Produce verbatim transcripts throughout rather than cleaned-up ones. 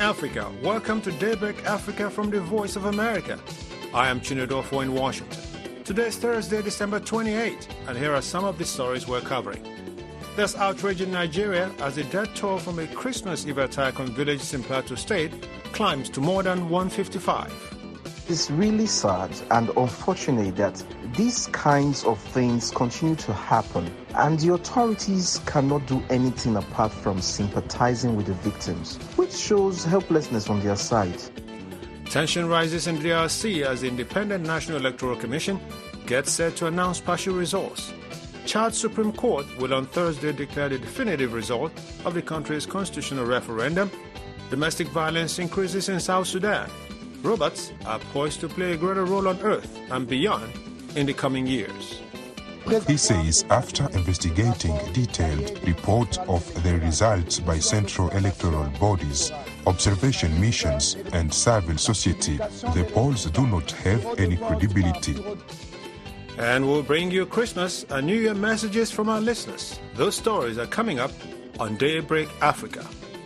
Africa. Welcome to Daybreak Africa from the Voice of America. I am Chinedofo in Washington. Today is Thursday, December twenty-eighth, and here are some of the stories we're covering. There's outrage in Nigeria as the death toll from a Christmas Eve attack on villages in Plateau State climbs to more than one hundred fifty-five. It's really sad and unfortunate that these kinds of things continue to happen, and the authorities cannot do anything apart from sympathizing with the victims, which shows helplessness on their side. Tension rises in the D R C as the Independent National Electoral Commission gets set to announce partial results. Chad's Supreme Court will on Thursday declare the definitive result of the country's constitutional referendum. Domestic violence increases in South Sudan. Robots are poised to play a greater role on Earth and beyond in the coming years. He says after investigating detailed report of the results by central electoral bodies, observation missions and civil society, the polls do not have any credibility. And we'll bring you Christmas and New Year messages from our listeners. Those stories are coming up on Daybreak Africa.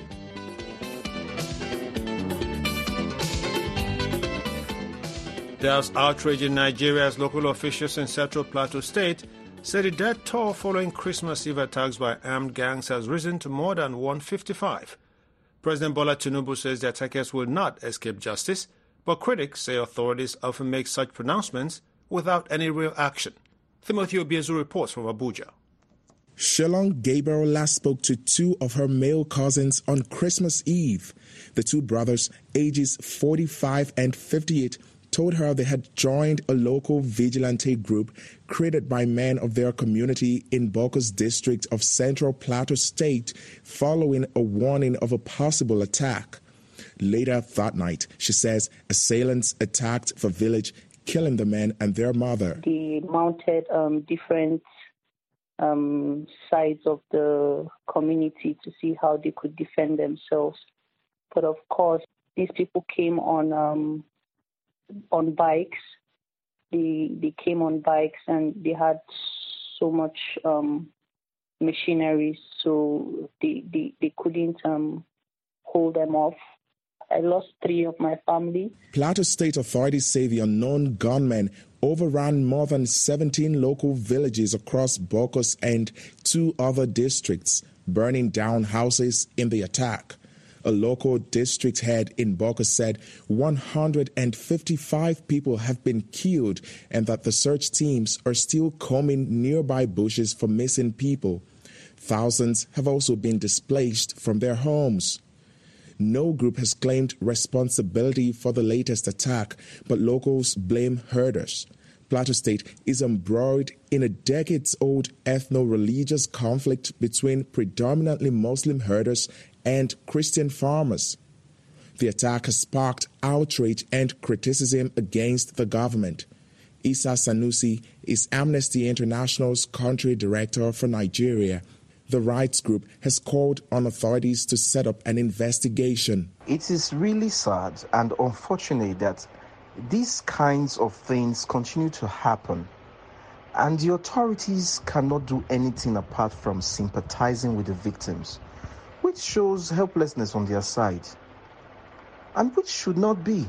There's outrage in Nigeria as local officials in Central Plateau State say the death toll following Christmas Eve attacks by armed gangs has risen to more than one hundred fifty-five. President Bola Tinubu says the attackers will not escape justice, but critics say authorities often make such pronouncements without any real action. Timothy Obiezu reports from Abuja. Shalom Gabriel last spoke to two of her male cousins on Christmas Eve. The two brothers, ages forty-five and fifty-eight, told her they had joined a local vigilante group created by men of their community in Bokos district of Central Plateau State following a warning of a possible attack. Later that night, she says assailants attacked the village, killing the men and their mother. They mounted um, different um, sides of the community to see how they could defend themselves. But of course, these people came on um, on bikes. They they came on bikes and they had so much um, machinery, so they, they, they couldn't um, hold them off. I lost three of my family. Plateau State authorities say the unknown gunmen overran more than seventeen local villages across Bokos and two other districts, burning down houses in the attack. A local district head in Bokos said one hundred fifty-five people have been killed and that the search teams are still combing nearby bushes for missing people. Thousands have also been displaced from their homes. No group has claimed responsibility for the latest attack, but locals blame herders. Plateau State is embroiled in a decades-old ethno-religious conflict between predominantly Muslim herders and Christian farmers. The attack has sparked outrage and criticism against the government. Isa Sanusi is Amnesty International's country director for Nigeria. The rights group has called on authorities to set up an investigation. It is really sad and unfortunate that these kinds of things continue to happen, and the authorities cannot do anything apart from sympathizing with the victims, which shows helplessness on their side, and which should not be.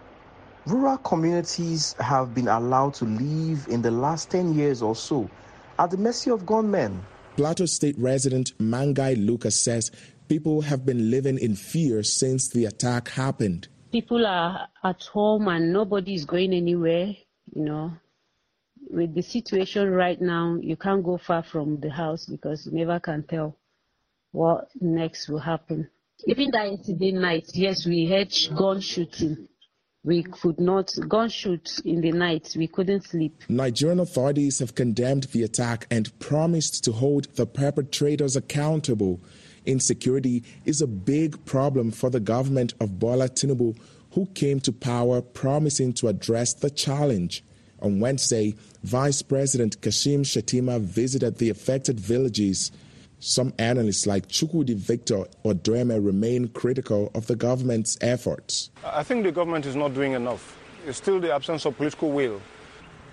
Rural communities have been allowed to live in the last ten years or so at the mercy of gunmen. Plateau State resident Mangai Lucas says people have been living in fear since the attack happened. People are at home and nobody is going anywhere, you know. With the situation right now, you can't go far from the house because you never can tell what next will happen. Even that yesterday night, yes, we had gun shooting. We could not, gun shoot in the night, we couldn't sleep. Nigerian authorities have condemned the attack and promised to hold the perpetrators accountable. Insecurity is a big problem for the government of Bola Tinubu, who came to power promising to address the challenge. On Wednesday, Vice President Kashim Shettima visited the affected villages. Some analysts like Chukwudi Victor Odreme remain critical of the government's efforts. I think the government is not doing enough. It's still the absence of political will.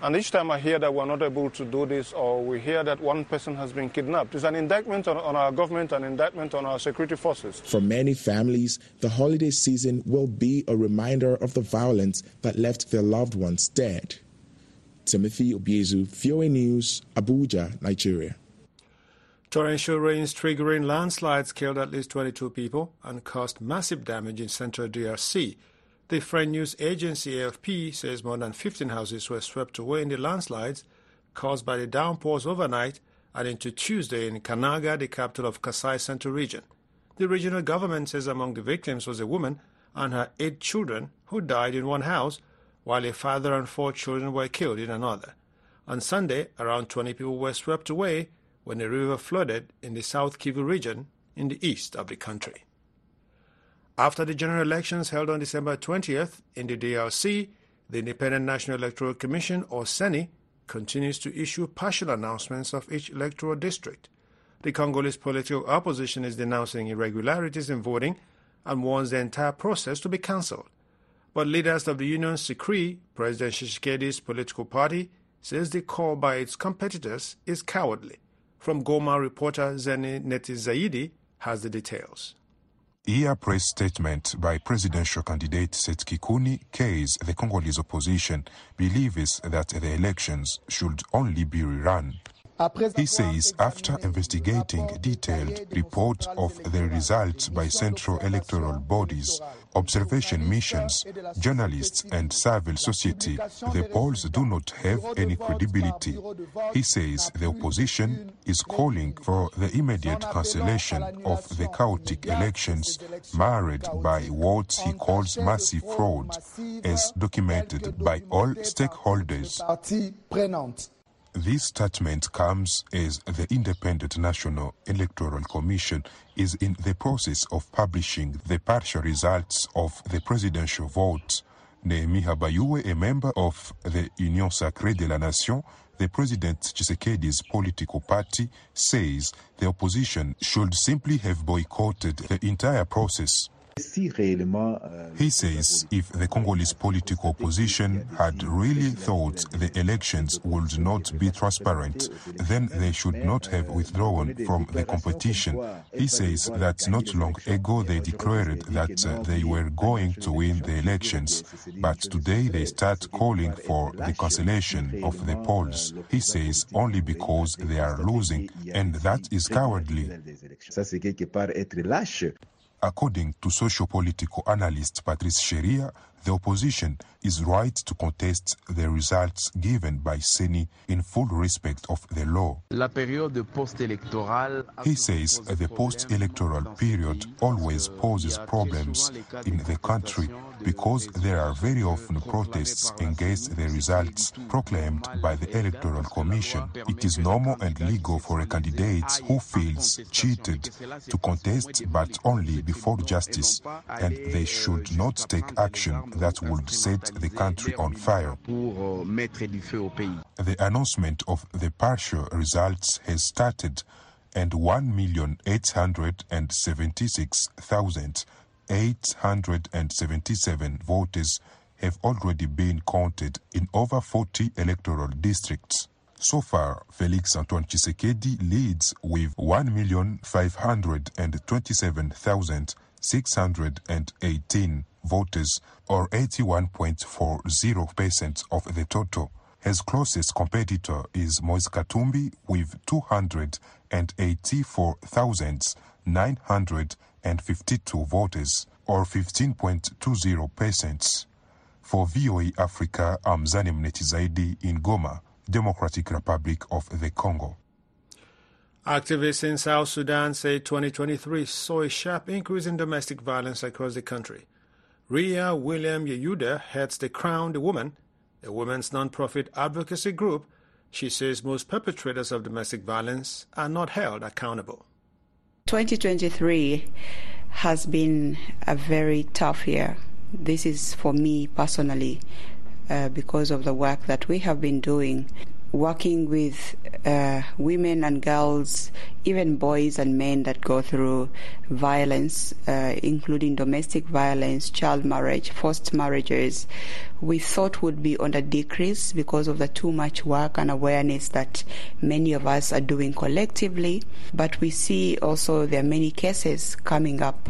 And each time I hear that we're not able to do this, or we hear that one person has been kidnapped, it's an indictment on, on our government, an indictment on our security forces. For many families, the holiday season will be a reminder of the violence that left their loved ones dead. Timothy Obiezu, V O A News, Abuja, Nigeria. Torrential rains triggering landslides killed at least twenty-two people and caused massive damage in central D R C. The French news agency A F P says more than fifteen houses were swept away in the landslides caused by the downpours overnight and into Tuesday in Kanaga, the capital of Kasai Central region. The regional government says among the victims was a woman and her eight children who died in one house, while a father and four children were killed in another. On Sunday, around twenty people were swept away when the river flooded in the South Kivu region in the east of the country. After the general elections held on December twentieth in the D R C, the Independent National Electoral Commission, or CENI, continues to issue partial announcements of each electoral district. The Congolese political opposition is denouncing irregularities in voting and wants the entire process to be cancelled. But leaders of the Union Sikri, President Tshisekedi's political party, says the call by its competitors is cowardly. From Goma, reporter Zeni Netizaidi has the details. A press statement by presidential candidate Seth Kikuni K's the Congolese opposition believes that the elections should only be rerun. He says after investigating detailed reports of the results by central electoral bodies, observation missions, journalists and civil society, the polls do not have any credibility. He says the opposition is calling for the immediate cancellation of the chaotic elections marred by what he calls massive fraud, as documented by all stakeholders. This statement comes as the Independent National Electoral Commission is in the process of publishing the partial results of the presidential vote. Nehemiah Bayuwe, a member of the Union Sacrée de la Nation, the President Tshisekedi's political party, says the opposition should simply have boycotted the entire process. He says if the Congolese political opposition had really thought the elections would not be transparent, then they should not have withdrawn from the competition. He says that not long ago they declared that uh, they were going to win the elections, but today they start calling for the cancellation of the polls. He says only because they are losing, and that is cowardly. According to socio-political analyst Patrice Sheria, the opposition is right to contest the results given by CENI in full respect of the law. He says the post-electoral period always poses problems in the country because there are very often protests against the results proclaimed by the Electoral Commission. It is normal and legal for a candidate who feels cheated to contest, but only before justice, and they should not take action that would set the country on fire. The announcement of the partial results has started, and one million eight hundred seventy-six thousand eight hundred seventy-seven voters have already been counted in over forty electoral districts. So far, Felix Antoine Tshisekedi leads with one million five hundred twenty-seven thousand six hundred eighteen voters, or eighty-one point four zero percent of the total. His closest competitor is Moise Katumbi with two hundred eighty-four thousand nine hundred fifty-two voters, or fifteen point two zero percent. For V O A Africa, I'm Zanem Netizaidi in Goma, Democratic Republic of the Congo. Activists in South Sudan say twenty twenty-three saw a sharp increase in domestic violence across the country. Ria William Yehuda heads the Crown the Woman, a women's non-profit advocacy group. She says most perpetrators of domestic violence are not held accountable. twenty twenty-three has been a very tough year. This is for me personally uh, because of the work that we have been doing working with uh, women and girls, even boys and men that go through violence, uh, including domestic violence, child marriage, forced marriages, we thought would be on a decrease because of the too much work and awareness that many of us are doing collectively. But we see also there are many cases coming up.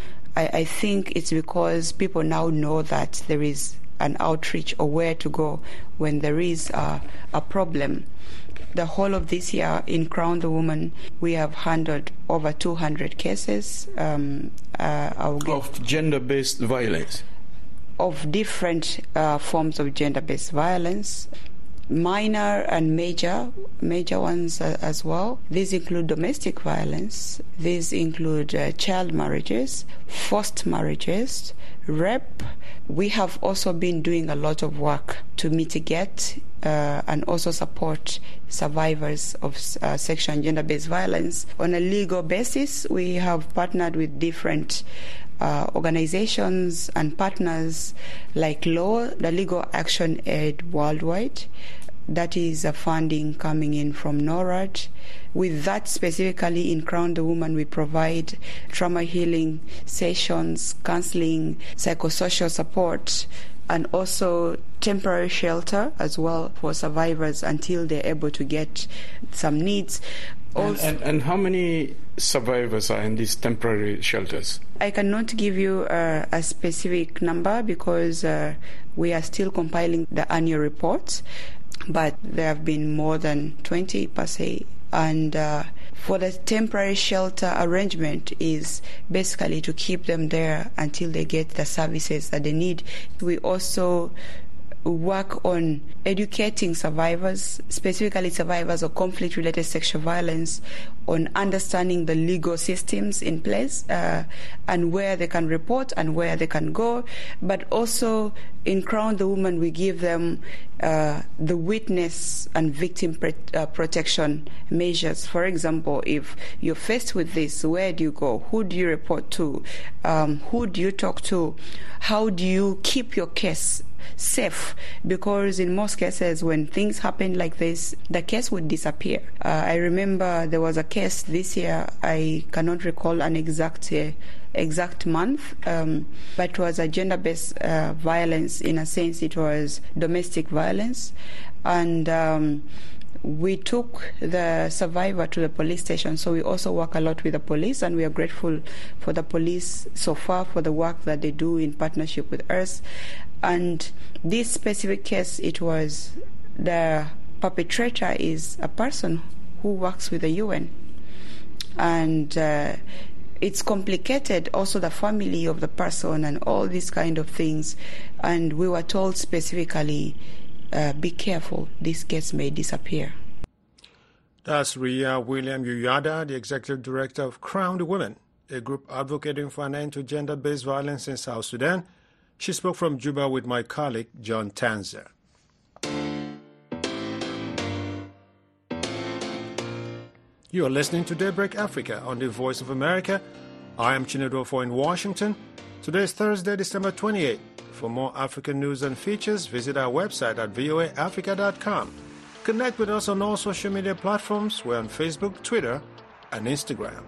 I, I think it's because people now know that there is an outreach or where to go when there is a, a problem. The whole of this year in Crown the Woman, we have handled over two hundred cases. Um, uh, I'll get of gender-based violence? Of different uh, forms of gender-based violence. Minor and major, major ones uh, as well. These include domestic violence. These include uh, child marriages, forced marriages, rape. We have also been doing a lot of work to mitigate uh, and also support survivors of uh, sexual and gender-based violence. On a legal basis, we have partnered with different Uh, organizations and partners like Law, the Legal Action Aid Worldwide. That is a funding coming in from NORAD. With that specifically in Crown the Woman, we provide trauma healing sessions, counseling, psychosocial support, and also temporary shelter as well for survivors until they're able to get some needs. And, and, and how many survivors are in these temporary shelters? I cannot give you uh, a specific number because uh, we are still compiling the annual reports, but there have been more than twenty per se. And uh, for the temporary shelter arrangement is basically to keep them there until they get the services that they need. We also work on educating survivors, specifically survivors of conflict-related sexual violence, on understanding the legal systems in place uh, and where they can report and where they can go. But also in Crown the Woman, we give them uh, the witness and victim pre- uh, protection measures. For example, if you're faced with this, where do you go? Who do you report to? Um, who do you talk to? How do you keep your case safe? Because in most cases when things happen like this, the case would disappear. Uh, I remember there was a case this year, I cannot recall an exact uh, exact month, um, but it was a gender-based uh, violence. In a sense, it was domestic violence, and um, we took the survivor to the police station. So we also work a lot with the police, and we are grateful for the police so far for the work that they do in partnership with us. And this specific case, it was the perpetrator is a person who works with the U N. And uh, it's complicated, also the family of the person and all these kind of things. And we were told specifically, uh, be careful, this case may disappear. That's Ria William Uyada, the Executive Director of Crown the Women, a group advocating for an end to gender-based violence in South Sudan. She spoke from Juba with my colleague, John Tanzer. You are listening to Daybreak Africa on the Voice of America. I am Chinedu Ofo in Washington. Today is Thursday, December twenty-eighth. For more African news and features, visit our website at voa africa dot com. Connect with us on all social media platforms. We're on Facebook, Twitter, and Instagram.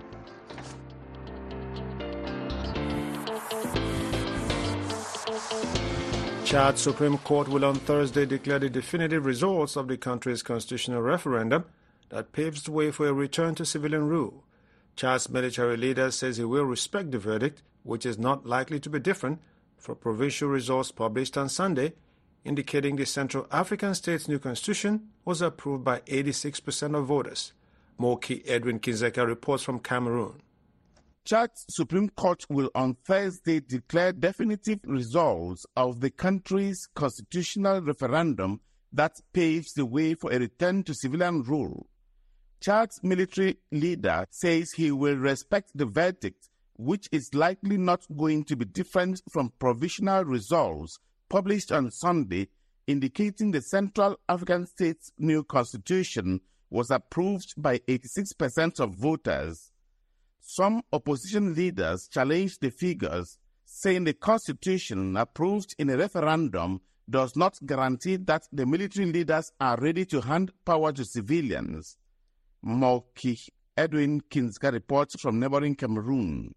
Chad Supreme Court will on Thursday declare the definitive results of the country's constitutional referendum that paves the way for a return to civilian rule. Chad's military leader says he will respect the verdict, which is not likely to be different from provincial results published on Sunday, indicating the Central African state's new constitution was approved by eighty-six percent of voters. Moki Edwin Kinzeka reports from Cameroon. Chad's Supreme Court will on Thursday declare definitive results of the country's constitutional referendum that paves the way for a return to civilian rule. Chad's military leader says he will respect the verdict, which is likely not going to be different from provisional results published on Sunday, indicating the Central African state's new constitution was approved by eighty-six percent of voters. Some opposition leaders challenged the figures, saying the constitution approved in a referendum does not guarantee that the military leaders are ready to hand power to civilians. Moki Edwin Kinska reports from neighboring Cameroon.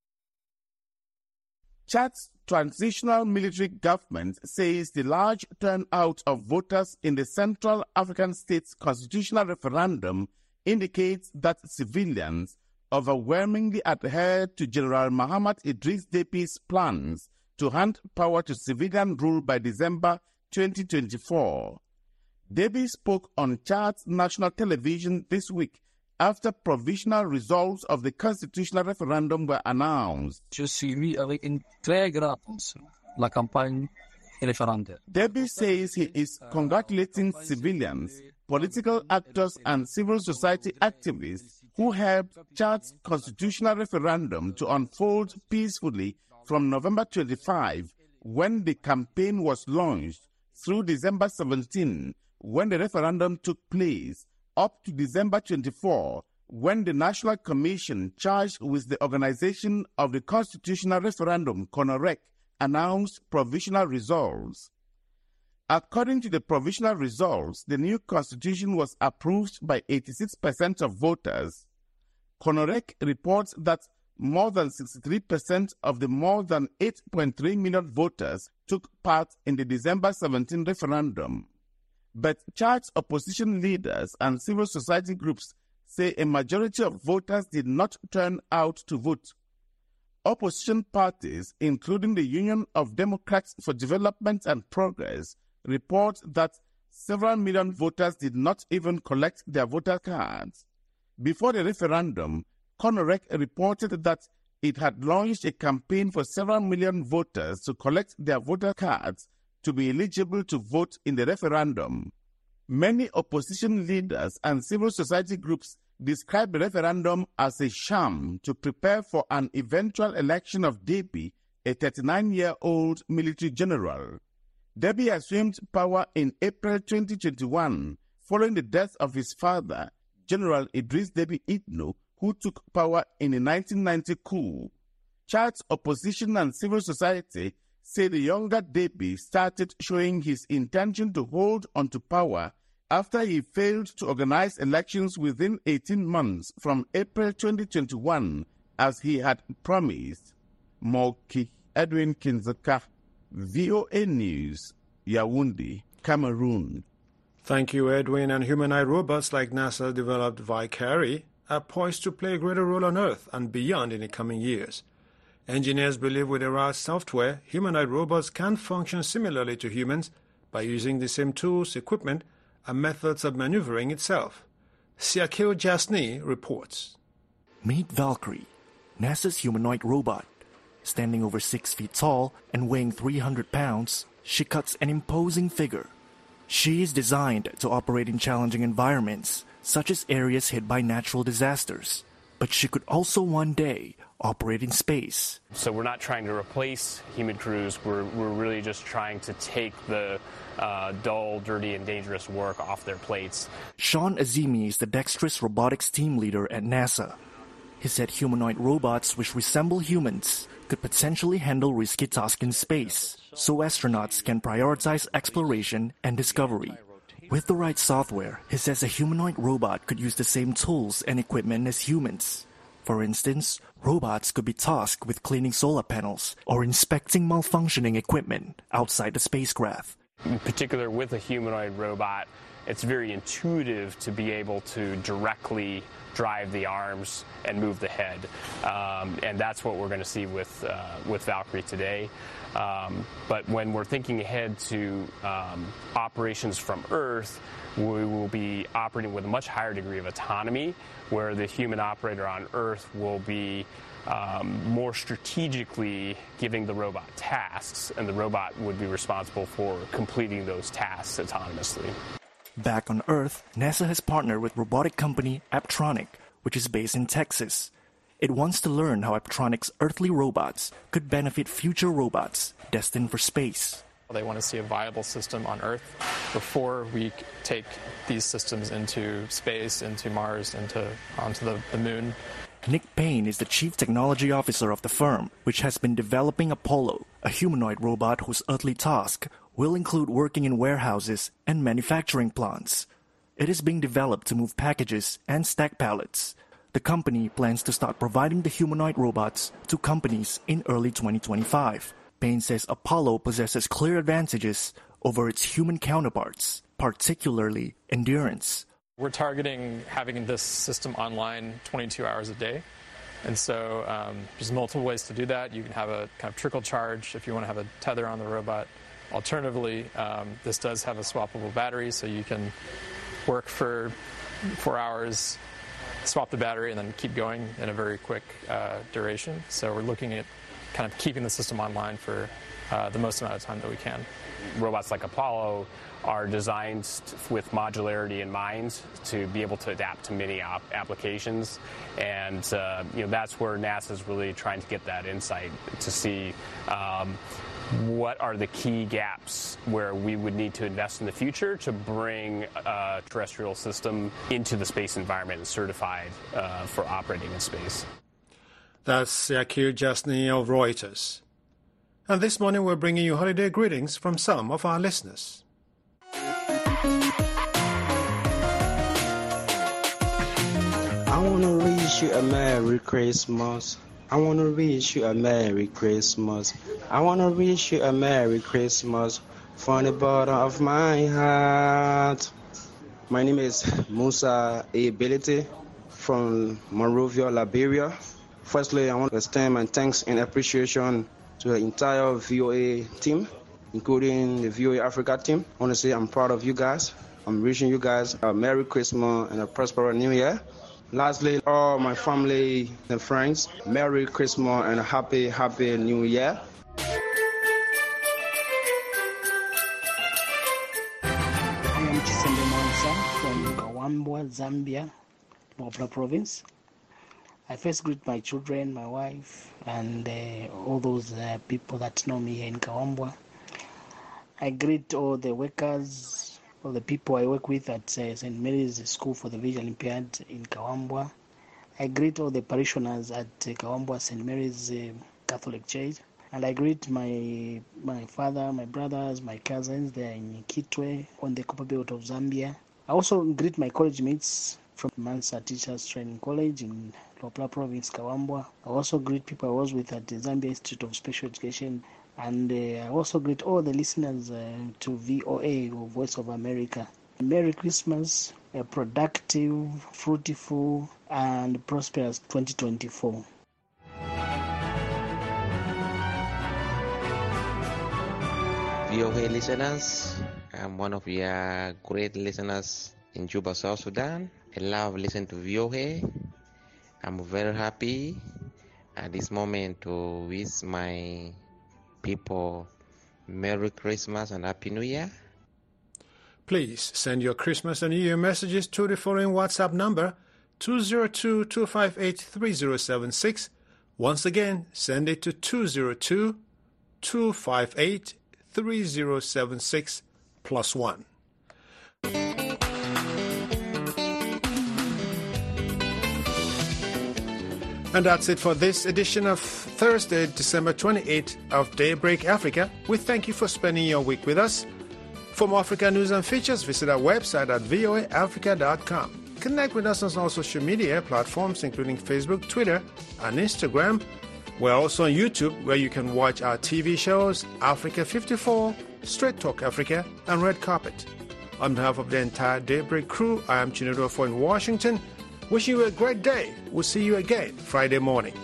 Chad's transitional military government says the large turnout of voters in the Central African States constitutional referendum indicates that civilians overwhelmingly adhered to General Mahamat Idris Depy's plans to hand power to civilian rule by December twenty twenty-four. Deby spoke on Chad's national television this week after provisional results of the constitutional referendum were announced. Je suivi avec une très grande attention la campagne référendaire. Deby says he is congratulating civilians, political actors and civil society activists who helped Chad's constitutional referendum to unfold peacefully from November twenty-fifth, when the campaign was launched, through December seventeenth, when the referendum took place, up to December twenty-fourth, when the National Commission charged with the organization of the constitutional referendum, CONOREC, announced provisional results. According to the provisional results, the new constitution was approved by eighty-six percent of voters. CONOREC reports that more than sixty-three percent of the more than eight point three million voters took part in the December seventeenth referendum. But Chad's opposition leaders and civil society groups say a majority of voters did not turn out to vote. Opposition parties, including the Union of Democrats for Development and Progress, report that several million voters did not even collect their voter cards. Before the referendum, CONOREC reported that it had launched a campaign for several million voters to collect their voter cards to be eligible to vote in the referendum. Many opposition leaders and civil society groups describe the referendum as a sham to prepare for an eventual election of Deby, a thirty-nine-year-old military general. Deby assumed power in April twenty twenty-one following the death of his father, General Idris Deby Itno, who took power in the nineteen ninety coup. Chad's opposition and civil society say the younger Deby started showing his intention to hold onto power after he failed to organize elections within eighteen months from April twenty twenty-one, as he had promised. Moki Edwin Kinzaka, V O A News, Yaoundé, Cameroon. Thank you, Edwin. And humanoid robots like NASA's developed Valkyrie are poised to play a greater role on Earth and beyond in the coming years. Engineers believe with the right software, humanoid robots can function similarly to humans by using the same tools, equipment, and methods of maneuvering itself. Siakil Jasny reports. Meet Valkyrie, NASA's humanoid robot. Standing over six feet tall and weighing three hundred pounds, she cuts an imposing figure. She is designed to operate in challenging environments, such as areas hit by natural disasters. But she could also one day operate in space. So we're not trying to replace human crews, we're, we're really just trying to take the uh, dull, dirty, and dangerous work off their plates. Sean Azimi is the dexterous robotics team leader at NASA. He said humanoid robots which resemble humans could potentially handle risky tasks in space, so astronauts can prioritize exploration and discovery. With the right software, he says a humanoid robot could use the same tools and equipment as humans. For instance, robots could be tasked with cleaning solar panels or inspecting malfunctioning equipment outside the spacecraft. In particular, with a humanoid robot, it's very intuitive to be able to directly drive the arms and move the head. Um, and that's what we're going to see with, uh, with Valkyrie today. Um, but when we're thinking ahead to um, operations from Earth, we will be operating with a much higher degree of autonomy, where the human operator on Earth will be um, more strategically giving the robot tasks, and the robot would be responsible for completing those tasks autonomously. Back on Earth, NASA has partnered with robotic company Apptronik, which is based in Texas. It wants to learn how Apptronik's earthly robots could benefit future robots destined for space. They want to see a viable system on Earth before we take these systems into space, into Mars, into onto the, the moon. Nick Payne is the chief technology officer of the firm, which has been developing Apollo, a humanoid robot whose earthly task will include working in warehouses and manufacturing plants. It is being developed to move packages and stack pallets. The company plans to start providing the humanoid robots to companies in early twenty twenty-five. Payne says Apollo possesses clear advantages over its human counterparts, particularly endurance. We're targeting having this system online twenty-two hours a day. And so um, there's multiple ways to do that. You can have a kind of trickle charge if you want to have a tether on the robot. Alternatively, um, this does have a swappable battery, so you can work for four hours, swap the battery, and then keep going in a very quick uh, duration. So we're looking at kind of keeping the system online for uh, the most amount of time that we can. Robots like Apollo are designed with modularity in mind to be able to adapt to many op- applications, and uh, you know that's where NASA's really trying to get that insight to see um, what are the key gaps where we would need to invest in the future to bring a terrestrial system into the space environment and certified uh, for operating in space. That's Zakir Jasny of Reuters. And this morning we're bringing you holiday greetings from some of our listeners. I want to wish you a Merry Christmas. I want to wish you a Merry Christmas. I want to wish you a Merry Christmas from the bottom of my heart. My name is Musa Ability from Monrovia, Liberia. Firstly, I want to extend my thanks and appreciation to the entire V O A team, including the V O A Africa team. I want to say I'm proud of you guys. I'm wishing you guys a Merry Christmas and a prosperous New Year. Lastly, all my family and friends, Merry Christmas and a happy, happy New Year. I am Chisembe Mansa from Kawambwa, Zambia, Lopla Province. I first greet my children, my wife, and uh, all those uh, people that know me here in Kawambwa. I greet all the workers, all the people I work with at uh, Saint Mary's School for the Visually Impaired in Kawambwa. I greet all the parishioners at uh, Kawambwa Saint Mary's uh, Catholic Church. And I greet my my father, my brothers, my cousins there in Kitwe on the Copper Belt of Zambia. I also greet my college mates from Mansa Teachers Training College in Lopla Province, Kawambwa. I also greet people I was with at the Zambia Institute of Special Education. And uh, I also greet all the listeners uh, to V O A, or Voice of America. Merry Christmas, a productive, fruitful, and prosperous twenty twenty-four. V O A listeners, I'm one of your great listeners in Juba, South Sudan. I love listening to V O A. I'm very happy at this moment to wish my people Merry Christmas and Happy New Year. Please send your Christmas and New Year messages to the following WhatsApp number, two zero two, two five eight, three zero seven six. Once again, send it to two zero two, two five eight, three zero seven six plus one. And that's it for this edition of Thursday, December twenty-eighth of Daybreak Africa. We thank you for spending your week with us. For more Africa news and features, visit our website at v o a africa dot com. Connect with us on all social media platforms, including Facebook, Twitter, and Instagram. We're also on YouTube, where you can watch our T V shows, Africa fifty-four, Straight Talk Africa, and Red Carpet. On behalf of the entire Daybreak crew, I am Chinedu Afo in Washington. Wishing you a great day. We'll see you again Friday morning.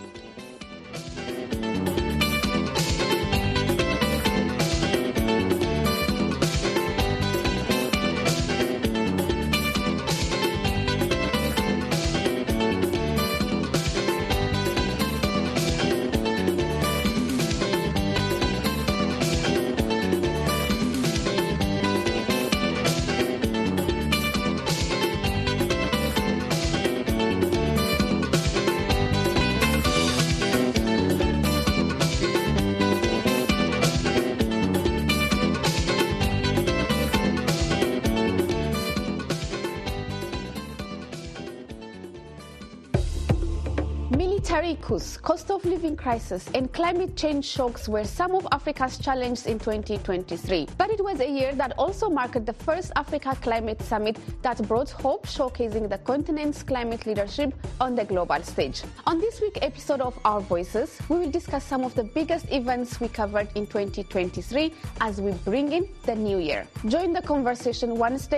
Tarikus, cost of living crisis, and climate change shocks were some of Africa's challenges in twenty twenty-three. But it was a year that also marked the first Africa Climate Summit that brought hope, showcasing the continent's climate leadership on the global stage. On this week's episode of Our Voices, we will discuss some of the biggest events we covered in twenty twenty-three as we bring in the new year. Join the conversation Wednesday